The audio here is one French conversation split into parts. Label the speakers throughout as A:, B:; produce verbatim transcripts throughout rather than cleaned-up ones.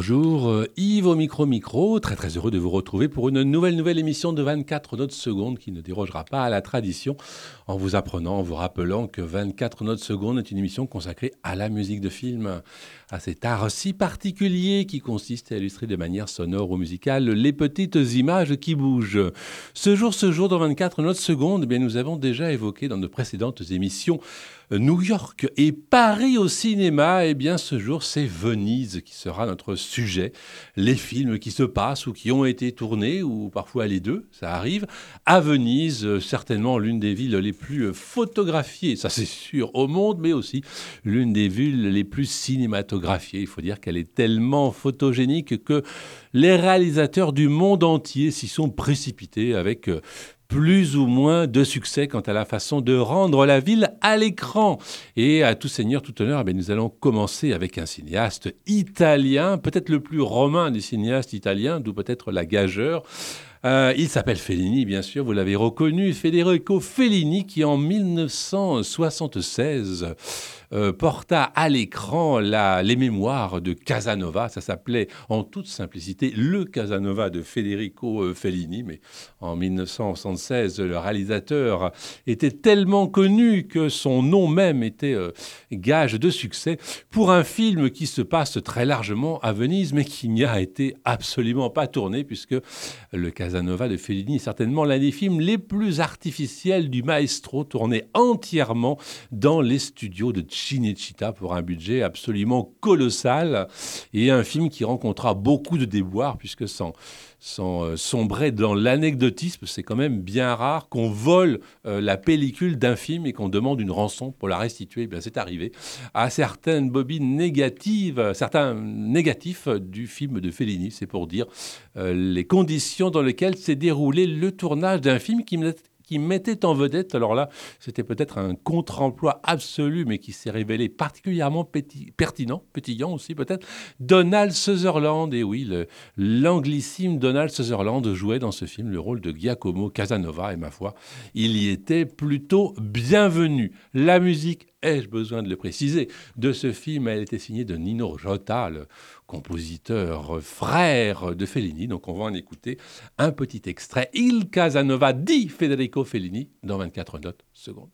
A: Bonjour, euh, Yves au micro-micro, très très heureux de vous retrouver pour une nouvelle nouvelle émission de vingt-quatre notes secondes qui ne dérogera pas à la tradition en vous apprenant, en vous rappelant que vingt-quatre notes secondes est une émission consacrée à la musique de film, à cet art si particulier qui consiste à illustrer de manière sonore ou musicale les petites images qui bougent. Ce jour, ce jour, dans vingt-quatre notes secondes, eh bien, nous avons déjà évoqué dans de précédentes émissions New York et Paris au cinéma. Eh bien, ce jour, c'est Venise qui sera notre sujet. Les films qui se passent ou qui ont été tournés, ou parfois les deux, ça arrive, à Venise, euh, certainement l'une des villes les plus euh, photographiées, ça c'est sûr, au monde, mais aussi l'une des villes les plus cinématographiées. Il faut dire qu'elle est tellement photogénique que les réalisateurs du monde entier s'y sont précipités avec euh, plus ou moins de succès quant à la façon de rendre la ville à l'écran. Et à tout seigneur, tout honneur, eh bien, nous allons commencer avec un cinéaste italien, peut-être le plus romain des cinéastes italiens, d'où peut-être la gageure. Euh, il s'appelle Fellini, bien sûr, vous l'avez reconnu, Federico Fellini, qui en mille neuf cent soixante-seize euh, porta à l'écran la, les mémoires de Casanova. Ça s'appelait en toute simplicité Le Casanova de Federico euh, Fellini, mais en mille neuf cent soixante-seize, le réalisateur était tellement connu que son nom même était euh, gage de succès pour un film qui se passe très largement à Venise, mais qui n'y a été absolument pas tourné, puisque le Casanova de Fellini est certainement l'un des films les plus artificiels du maestro, tourné entièrement dans les studios de Cinecittà pour un budget absolument colossal, et un film qui rencontra beaucoup de déboires, puisque sans, sans euh, sombrer dans l'anecdotisme, c'est quand même bien rare qu'on vole euh, la pellicule d'un film et qu'on demande une rançon pour la restituer. Eh bien, c'est arrivé à certaines bobines négatives, certains négatifs du film de Fellini. C'est pour dire euh, les conditions dans lesquelles s'est déroulé le tournage d'un film qui me qui mettait en vedette, alors là, c'était peut-être un contre-emploi absolu, mais qui s'est révélé particulièrement péti- pertinent, pétillant aussi peut-être, Donald Sutherland. Et oui, le, l'anglissime Donald Sutherland jouait dans ce film le rôle de Giacomo Casanova, et ma foi, il y était plutôt bienvenu. La musique, ai-je besoin de le préciser, de ce film, elle était signée de Nino Rota, le compositeur frère de Fellini. Donc on va en écouter un petit extrait. Il Casanova di Federico Fellini dans vingt-quatre notes secondes.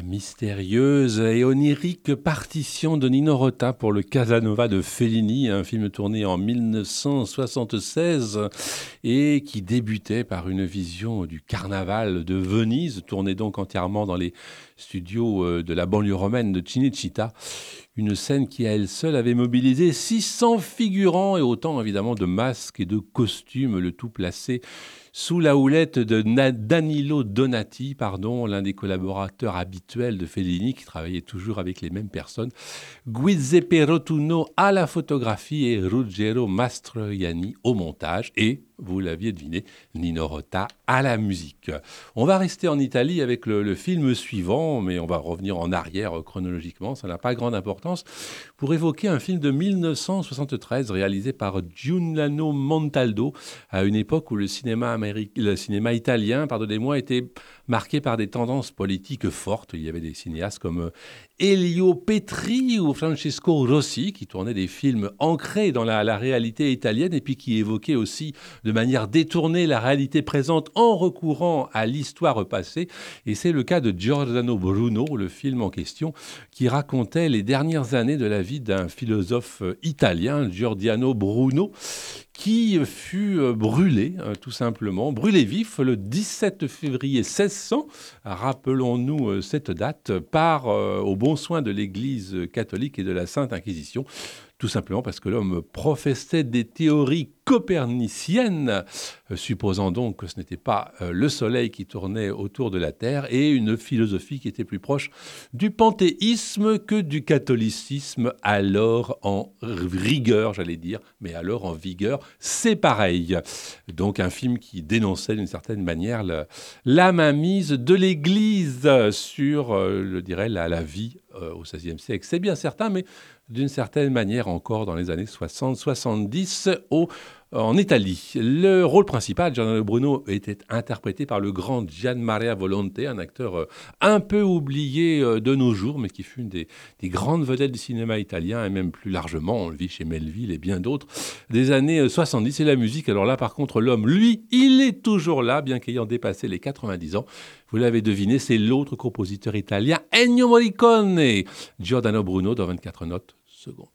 A: Mystérieuse et onirique partition de Nino Rota pour le Casanova de Fellini, un film tourné en mille neuf cent soixante-seize et qui débutait par une vision du carnaval de Venise, tourné donc entièrement dans les studios de la banlieue romaine de Cinecittà. Une scène qui à elle seule avait mobilisé six cents figurants et autant évidemment de masques et de costumes, le tout placé sous la houlette de Danilo Donati, pardon, l'un des collaborateurs habituels de Fellini, qui travaillait toujours avec les mêmes personnes, Giuseppe Rotunno à la photographie et Ruggero Mastroianni au montage, et, vous l'aviez deviné, Nino Rota à la musique. On va rester en Italie avec le, le film suivant, mais on va revenir en arrière chronologiquement, ça n'a pas grande importance, pour évoquer un film de mille neuf cent soixante-treize réalisé par Giuliano Montaldo, à une époque où le cinéma américain le cinéma italien, pardonnez-moi, était marqué par des tendances politiques fortes. Il y avait des cinéastes comme Elio Petri ou Francesco Rossi qui tournaient des films ancrés dans la, la réalité italienne et puis qui évoquaient aussi de manière détournée la réalité présente en recourant à l'histoire passée. Et c'est le cas de Giordano Bruno, le film en question, qui racontait les dernières années de la vie d'un philosophe italien, Giordano Bruno, qui fut brûlé, tout simplement, brûlé vif le dix-sept février seize cents, rappelons-nous cette date, par, euh, au bon soin de l'Église catholique et de la Sainte Inquisition, tout simplement parce que l'homme professait des théories coperniciennes, euh, supposant donc que ce n'était pas euh, le Soleil qui tournait autour de la Terre, et une philosophie qui était plus proche du panthéisme que du catholicisme, alors en rigueur, j'allais dire, mais alors en vigueur, c'est pareil. Donc un film qui dénonçait d'une certaine manière la, la mainmise de l'Église sur, euh, je dirais, la, la vie euh, au seizième siècle. C'est bien certain, mais d'une certaine manière encore dans les années soixante soixante-dix au, en Italie. Le rôle principal, Giordano Bruno, était interprété par le grand Gian Maria Volonté, un acteur un peu oublié de nos jours, mais qui fut une des, des grandes vedettes du cinéma italien, et même plus largement, on le vit chez Melville et bien d'autres, des années soixante-dix. Et la musique, alors là par contre, l'homme, lui, il est toujours là, bien qu'ayant dépassé les quatre-vingt-dix ans. Vous l'avez deviné, c'est l'autre compositeur italien, Ennio Morricone. Giordano Bruno dans vingt-quatre notes secondes.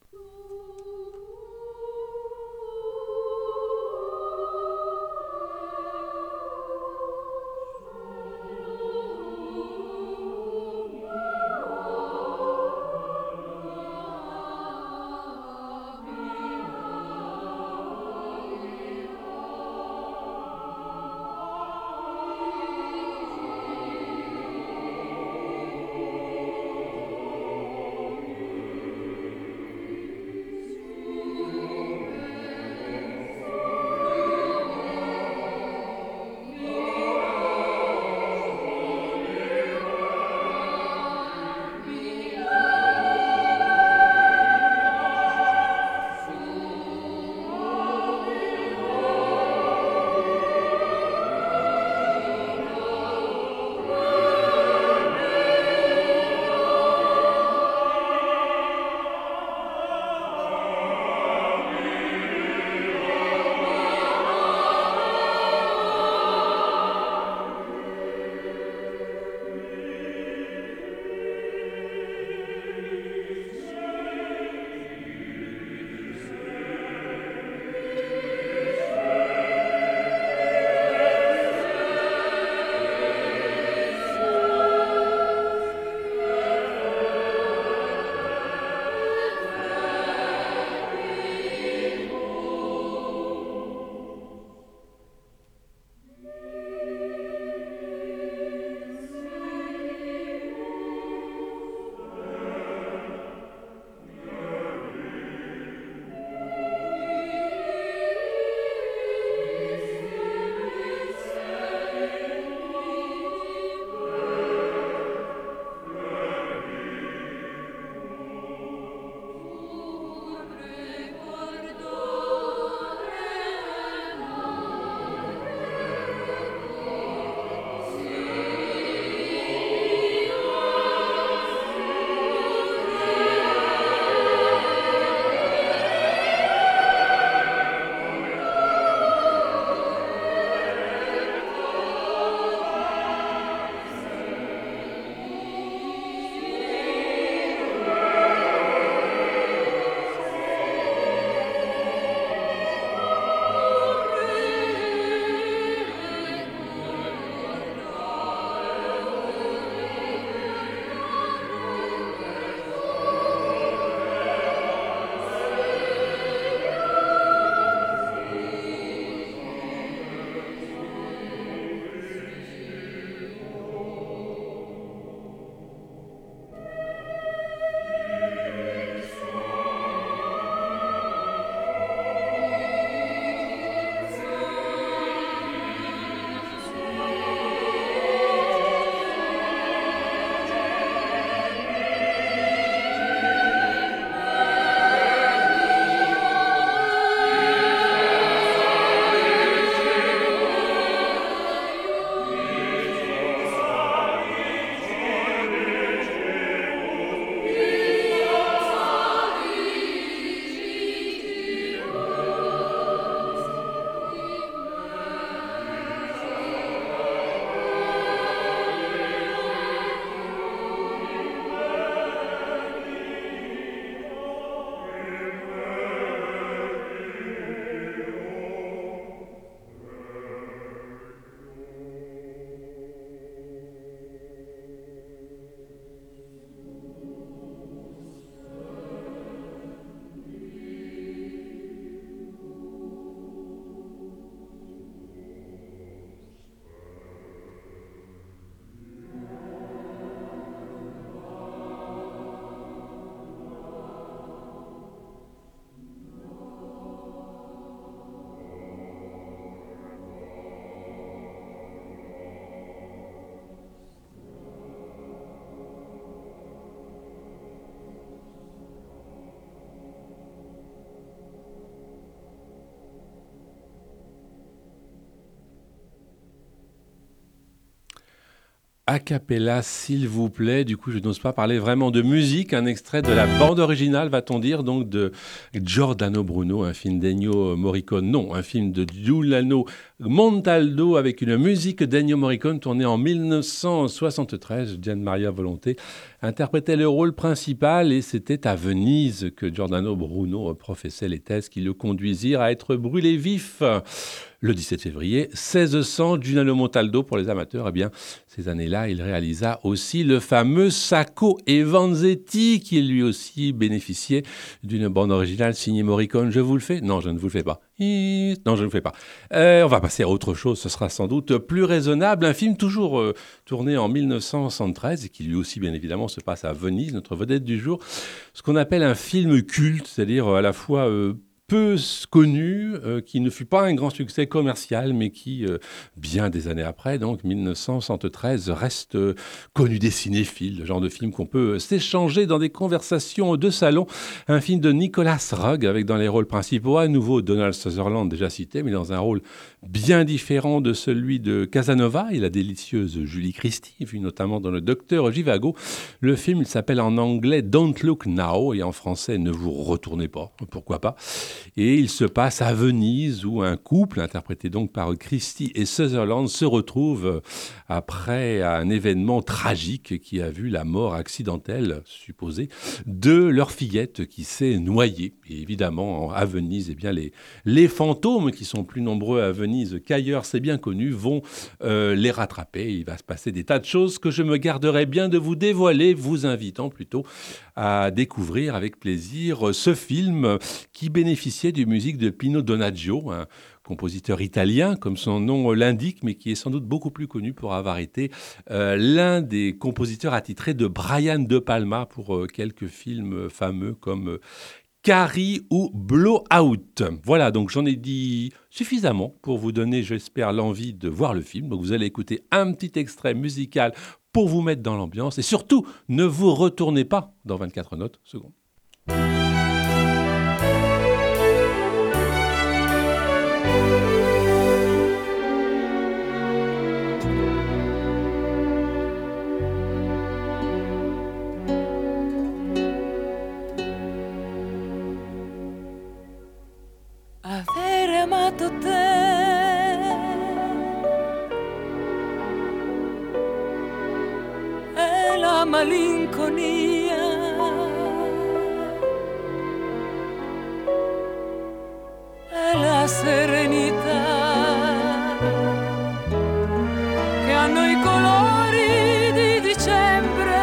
A: a cappella, s'il vous plaît. Du coup, je n'ose pas parler vraiment de musique. Un extrait de la bande originale, va-t-on dire, donc de Giordano Bruno, un film d'Ennio Morricone. Non, un film de Giuliano Montaldo avec une musique d'Ennio Morricone tournée en mille neuf cent soixante-treize. Gian Maria Volonté interprétait le rôle principal et c'était à Venise que Giordano Bruno professait les thèses qui le conduisirent à être brûlé vif. Le dix-sept février seize cents, Giuliano Montaldo, pour les amateurs, eh bien, ces années-là, il réalisa aussi le fameux Sacco e Vanzetti, qui lui aussi bénéficiait d'une bande originale signée Morricone. Je vous le fais ? Non, je ne vous le fais pas. Non, je ne le fais pas. Euh, on va passer à autre chose, ce sera sans doute plus raisonnable. Un film toujours euh, tourné en mille neuf cent soixante-treize et qui lui aussi, bien évidemment, se passe à Venise, notre vedette du jour. Ce qu'on appelle un film culte, c'est-à-dire à la fois... Euh, peu connu, euh, qui ne fut pas un grand succès commercial, mais qui, euh, bien des années après, donc mille neuf cent soixante-treize, reste euh, connu des cinéphiles, le genre de film qu'on peut euh, s'échanger dans des conversations de salon. Un film de Nicolas Roeg, avec dans les rôles principaux à nouveau Donald Sutherland, déjà cité, mais dans un rôle bien différent de celui de Casanova et la délicieuse Julie Christie, vue notamment dans Le Docteur Jivago. Le film, il s'appelle en anglais Don't Look Now, et en français Ne vous retournez pas, pourquoi pas. Et il se passe à Venise où un couple, interprété donc par Christie et Sutherland, se retrouve après un événement tragique qui a vu la mort accidentelle, supposée, de leur fillette qui s'est noyée. Et évidemment, à Venise, eh bien, les, les fantômes, qui sont plus nombreux à Venise qu'ailleurs, c'est bien connu, vont euh, les rattraper. Il va se passer des tas de choses que je me garderai bien de vous dévoiler, vous invitant plutôt à découvrir avec plaisir ce film qui bénéficiait du musique de Pino Donaggio, un compositeur italien, comme son nom l'indique, mais qui est sans doute beaucoup plus connu pour avoir été euh, l'un des compositeurs attitrés de Brian De Palma pour euh, quelques films fameux comme euh, Carrie ou Blowout. Voilà, donc j'en ai dit suffisamment pour vous donner, j'espère, l'envie de voir le film. Donc vous allez écouter un petit extrait musical pour vous mettre dans l'ambiance. Et surtout, ne vous retournez pas dans vingt-quatre notes secondes.
B: Avere amato te è la malinconia è la serenità che hanno i colori di dicembre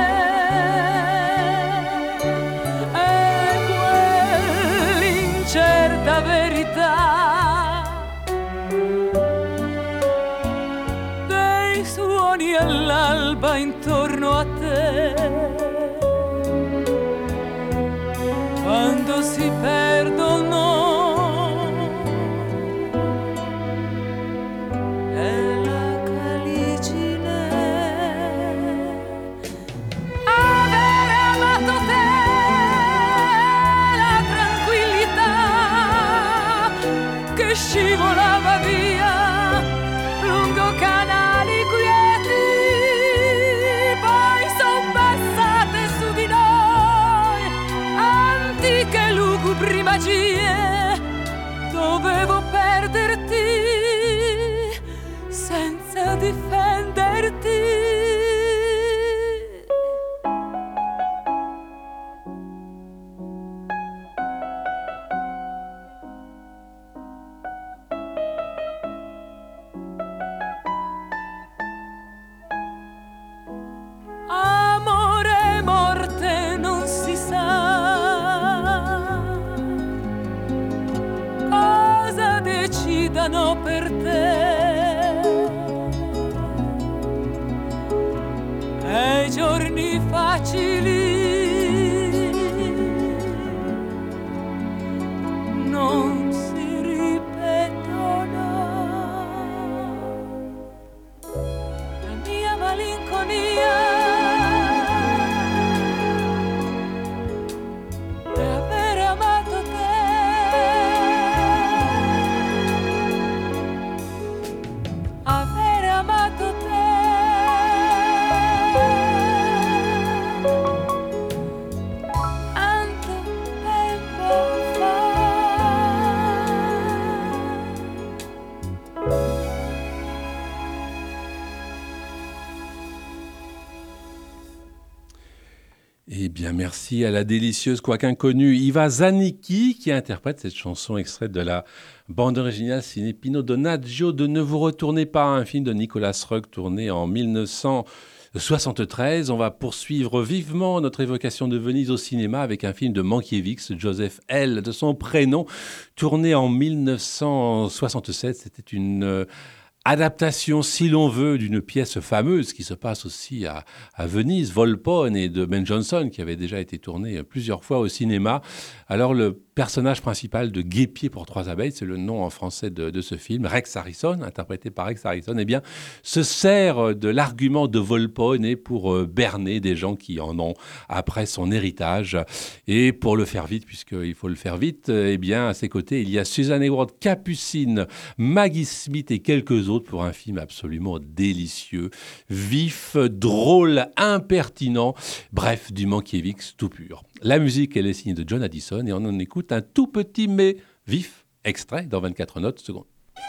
B: e quell'incerta verità dei suoni all'alba intorno a te quando si perdono è la caligine. Avere amato te la tranquillità che scivolava via lungo canali quieti, poi son passate su di noi antiche lugubri magie. Dovevo perderti senza difenderti. Amore e morte non si sa cosa decidano per te e i giorni facili non si ripetono. La mia malinconia è avere amato te
A: bien, merci à la délicieuse, quoique inconnue, Iva Zanicki, qui interprète cette chanson extraite de la bande originale ciné Pino Donaggio de Ne vous retournez pas, un film de Nicolas Roeg tourné en mille neuf cent soixante-treize. On va poursuivre vivement notre évocation de Venise au cinéma avec un film de Mankiewicz, Joseph L. de son prénom, tourné en mille neuf cent soixante-sept. C'était une euh, adaptation, si l'on veut, d'une pièce fameuse qui se passe aussi à, à Venise, Volpone, et de Ben Jonson, qui avait déjà été tourné plusieurs fois au cinéma. Alors, le personnage principal de Guêpier pour trois abeilles, c'est le nom en français de, de ce film, Rex Harrison, interprété par Rex Harrison, eh bien, se sert de l'argument de Volpone pour euh, berner des gens qui en ont après son héritage. Et pour le faire vite, puisqu'il faut le faire vite, eh bien, à ses côtés, il y a Susan Hayward, Capucine, Maggie Smith et quelques autres pour un film absolument délicieux, vif, drôle, impertinent, bref, du Mankiewicz tout pur. La musique, elle est signée de John Addison et on en écoute un tout petit mais vif extrait dans vingt-quatre notes secondes.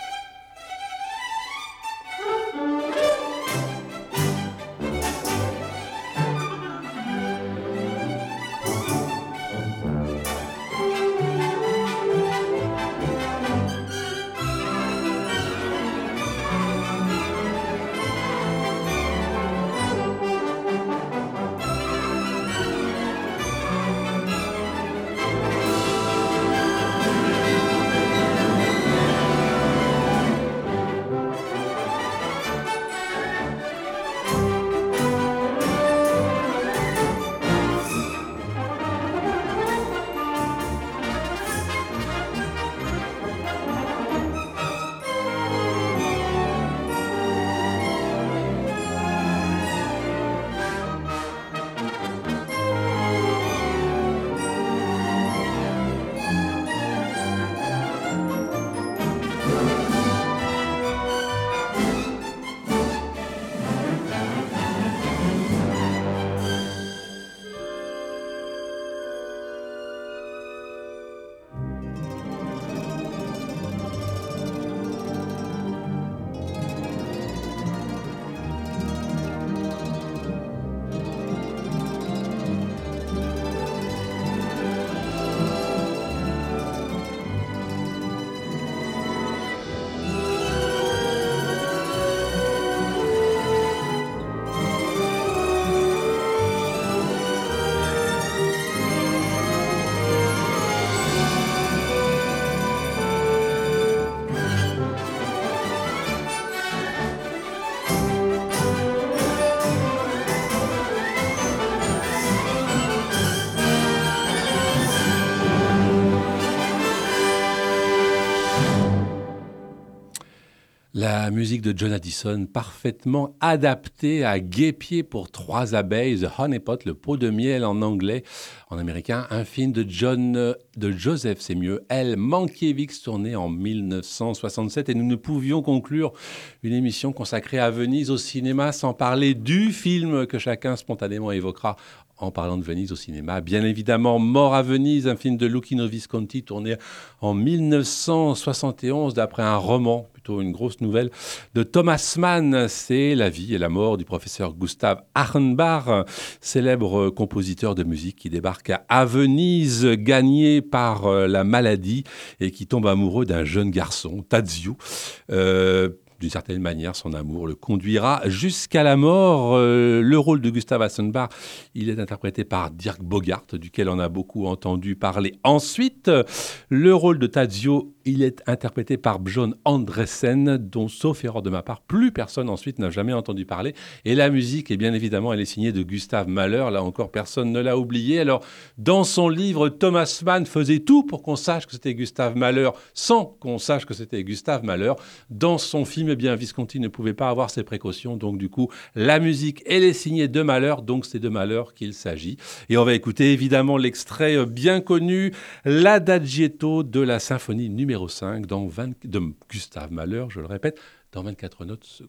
A: La musique de John Addison, parfaitement adaptée à Guêpier pour trois abeilles, The Honey Pot, le pot de miel en anglais, en américain, un film de John, de Joseph, c'est mieux, L. Mankiewicz, tourné en mille neuf cent soixante-sept, et nous ne pouvions conclure une émission consacrée à Venise au cinéma sans parler du film que chacun spontanément évoquera en parlant de Venise au cinéma. Bien évidemment, Mort à Venise, un film de Luchino Visconti tourné en mille neuf cent soixante et onze d'après un roman, plutôt une grosse nouvelle, de Thomas Mann. C'est la vie et la mort du professeur Gustav Achenbach, célèbre compositeur de musique qui débarque à Venise, gagné par la maladie et qui tombe amoureux d'un jeune garçon, Tadzio. Euh, D'une certaine manière, son amour le conduira jusqu'à la mort. Euh, le rôle de Gustav Achenbach, il est interprété par Dirk Bogarde, duquel on a beaucoup entendu parler. Ensuite, le rôle de Tadzio, il est interprété par Björn Andresen, dont, sauf erreur de ma part, plus personne ensuite n'a jamais entendu parler. Et la musique, et bien évidemment, elle est signée de Gustave Mahler. Là encore, personne ne l'a oublié. Alors, dans son livre, Thomas Mann faisait tout pour qu'on sache que c'était Gustave Mahler, sans qu'on sache que c'était Gustave Mahler. Dans son film, eh bien, Visconti ne pouvait pas avoir ses précautions. Donc, du coup, la musique, elle est signée de Mahler. Donc, c'est de Mahler qu'il s'agit. Et on va écouter évidemment l'extrait bien connu, l'Adagietto de la symphonie numéro cinq dans vingt, de Gustave Mahler, je le répète, dans vingt-quatre notes secondes.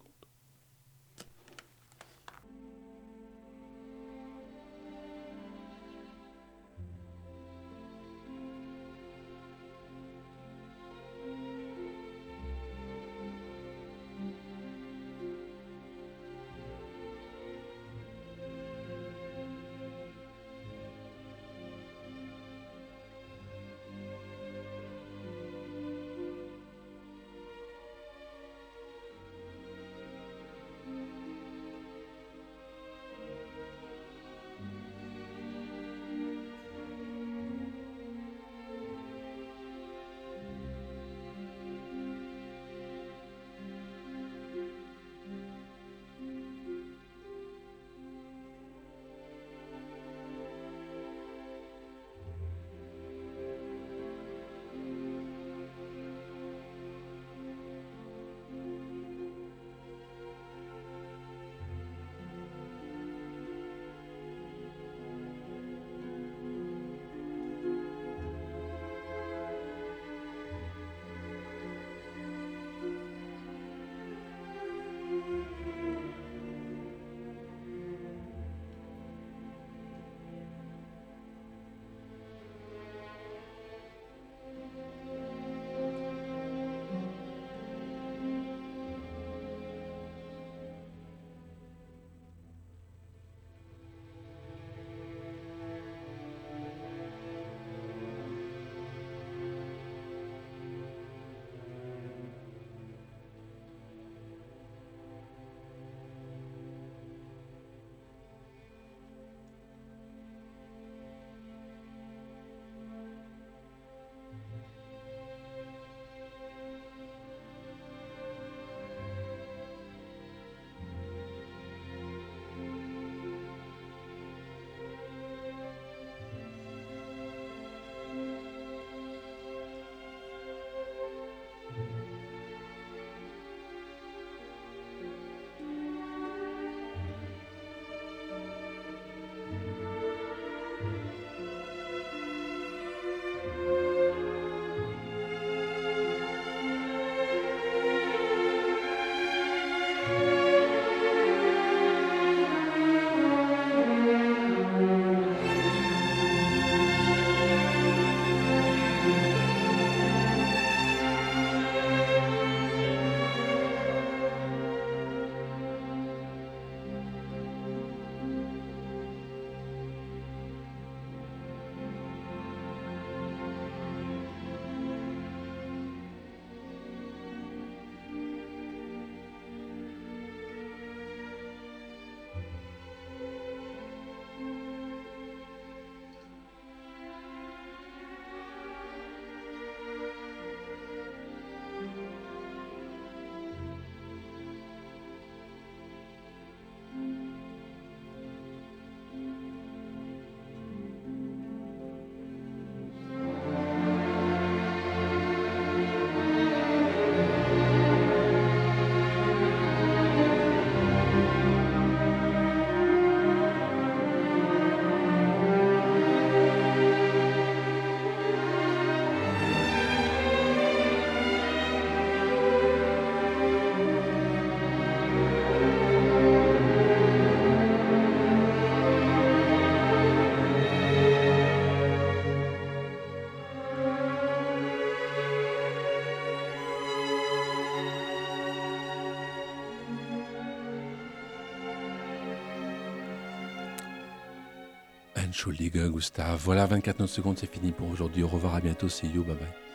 A: Entschuldige, Gustave. Voilà, vingt-quatre notes secondes, c'est fini pour aujourd'hui. Au revoir, à bientôt, c'est you, bye bye.